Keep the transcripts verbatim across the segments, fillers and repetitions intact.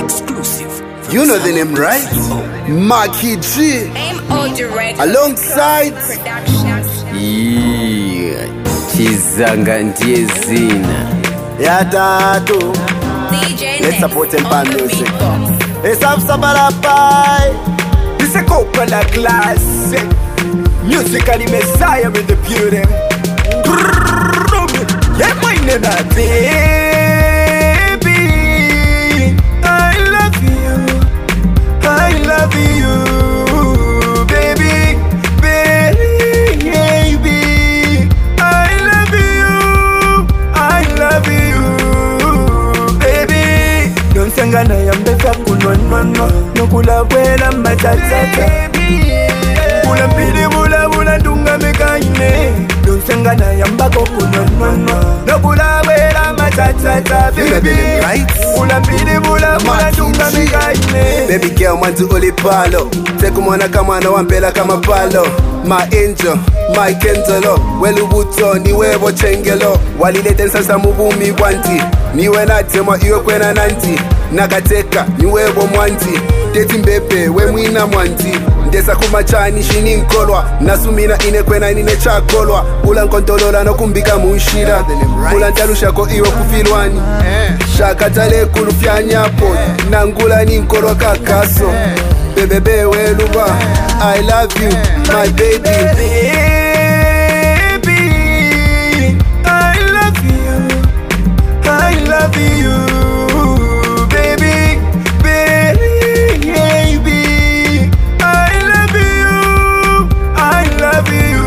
Exclusive. You know the name, right? Maki G. Alongside Yeah, Chizanga ndiye zina ya tatu. Let's support Empire Music. It's up Sabarapai. This a Coca-Cola classic. Musically Messiah with the beauty. Yeah, my name is baby. I love you. I love you, baby, baby. I love you. I love you, baby. Don't sing and I am the no no no no kula buena matata. Bula pili bula bula dunga mekaine. Don't sing and I am back up no no no no kula buena matata, baby. Bula pili bula bula dunga mekaine. Baby girl mantu oli palo. Teku mwana kama na wampela kama palo. My angel, my kentelo. Welu buto niwe bo chengelo. Walilete sasa mubumi wanti. Niwe natema iyo kwena nanti. Nakateka niwe bo mwanti. Teti mbebe we mwina mwanti. Ndesa kumachani shini nkolwa. Nasumina ine kwena nine chakolwa. Ula nkontolola no kumbika munshira. Ula ntalusha ko iyo kufilwani. Shakatale kulufya nyapo. Nangula ni nkolwa kakaso. Baby, baby, weluba, I love you, my baby. Baby, I love you, I love you, baby, baby, I love you, I love you,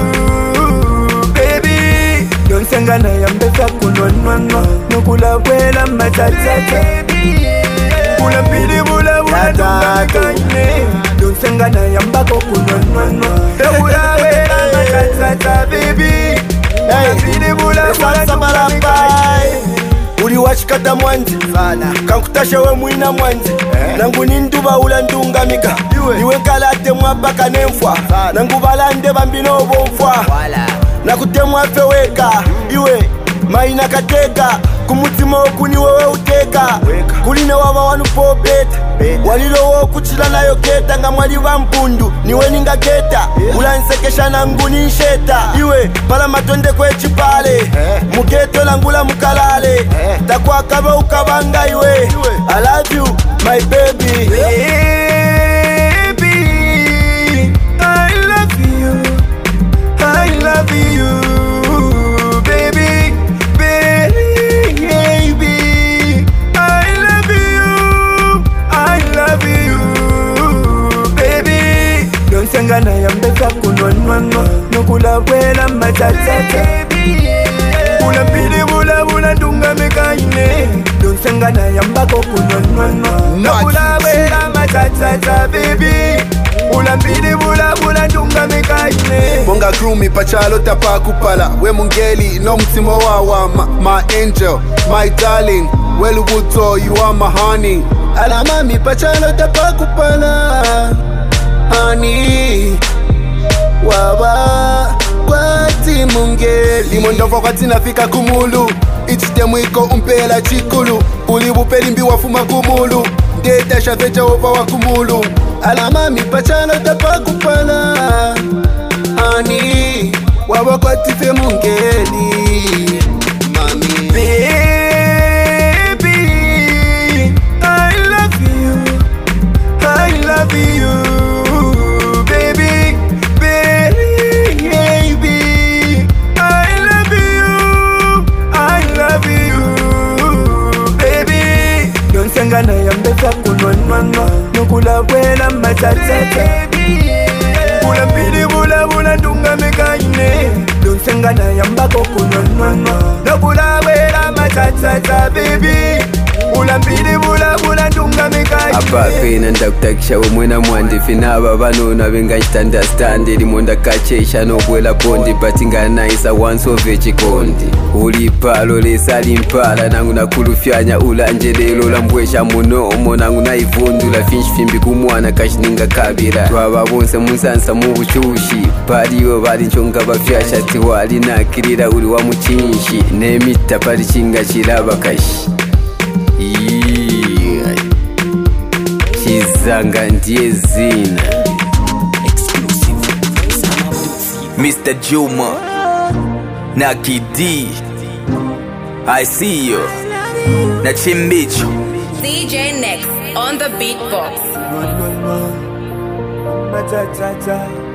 baby. Don't sing and I am the no no no no kula buena matata. Bula pili bula bula dunga mekaine. Don't sing and I am back up no no no. Bula bula matata baby. Bula pili bula bula dunga mekaine. Uli wachikata mwanzi kankutasha we mwina mwanzi nangu ninduba ula ndunga mika niwe kalate mwabaka nemfwa nangu balande bambino bomfwa nakutemwa feweka iwe maina kateka kumutima okuni wewe uteka kuline wava wanu popeta walilo wo kuchila nayo keta nga mwali wa mpundu niwe ninga keta ulansekesha nangu ninsheta iwe pala matonde kwe chipale muketo langula mukalale takwa kaba ukabanga iwe I love you my baby. Baby, I love you, I love you, baby, baby, I love you, I love you, baby. Don't sing and I am the no no no no kula buena matata. Bula pili bula bula dunga mekaine. Don't sing and I am back up no no no no kula buena matata, baby. Bula pili bula bula dunga mekaine. Bonga groomy pachalo tapa kupala. We mungeli no mtimo wawa. My angel, my darling. Welu buto, you are my honey. Alama mi pachalo tapa kupala. Honey, wawa kwati mungeli. Limondova kwa tina fika kumulu. Ichitemu iko umpela chikulu. Uli bupeli mbi wafuma kumulu. Deta shafecha upa wa kumulu. Alama mi pachalo tapa kupala. Honey, wawa kwati fe mungeli. Mami baby, I love you, I love you, baby, baby, I love you, I love you, baby. Don't sing and I am the no no no no kula buena matata. Bula pili bula bula dunga mekaine. Don't sing and I am back up no no no no kula buena matata baby. Bula pili bula bula dunga mekaine. Apa pena ndakutakisha umwena mwandi finaba banona benga understand limonda kachesha no kwela bondi batinga naisa once of chikondi uli palo lesali mpala nangu nakulufyanya ulanjelelo lambwesha muno nangu naivundula finshi fimbi kumwana kashininga kabira twaba bonse munsansa mu buchushi paliyo bali nchonga bafyasha tiwali nakirira uli wa muchinshi nemita pali chinga chilaba kashi. Yeah. zanga ndiye zina. Mister Juma, Naki D, I see you. Na Chimbicho D J Next on the beatbox. Matata.